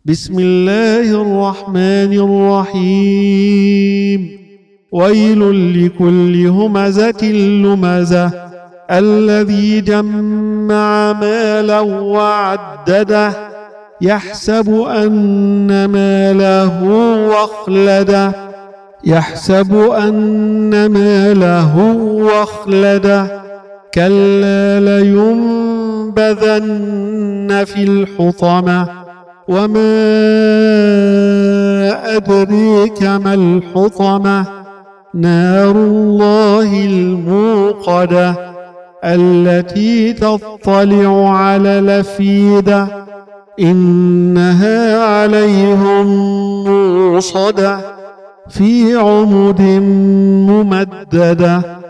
بسم الله الرحمن الرحيم ويل لكل همزة لمزة الذي جمع مالا وعدده يحسب أن ماله أخلده كلا لينبذن في الحطمة وما أدريك ما الحطمة نار الله الموقدة التي تطلع على الأفئدة إنها عليهم موصدة في عمد ممددة